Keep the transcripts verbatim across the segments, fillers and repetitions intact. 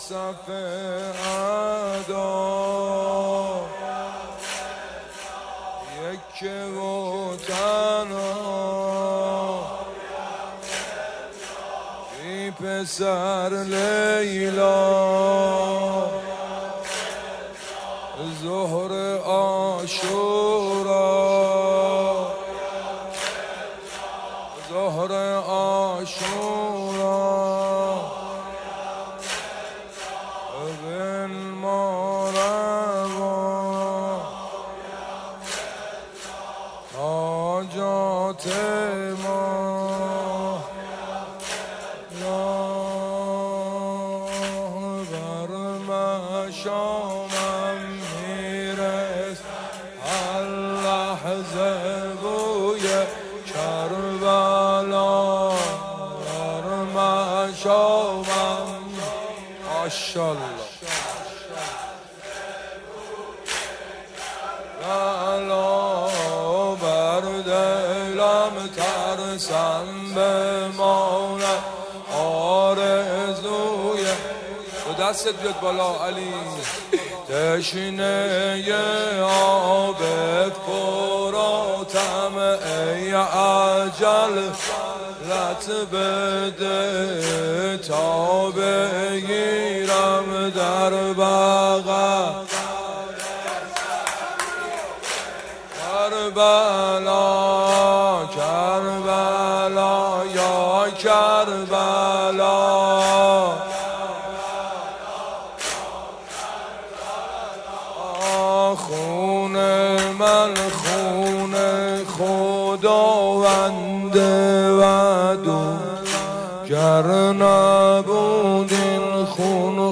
صف اعدا یک و تنها بی پسر لیلا ظهر عاشورا ظهر عاشورا بن ماروا حاجات ما بر مشامم میرس هر لحظه بوی کربلا بر مشامم ماشاءالله بلا بر دلم ترسم بماند آرزوی تو دستت بیاد بالا علی تشنه آب فراتم ای عجل لط بده تا بگیرم در بغل کربلا کربلا یا کربلا خون من خون خداوند ودود گر نبود این خون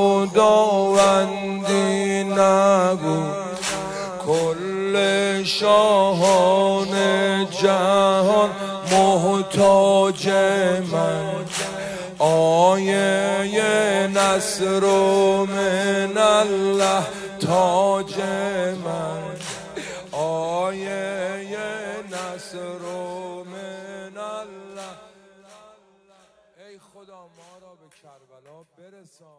خداوندی نبود کل شاهان جهان محتاج من آیه نصر من الله تاج من آیه نصر من الله ای خدا ما را به کربلا برسان.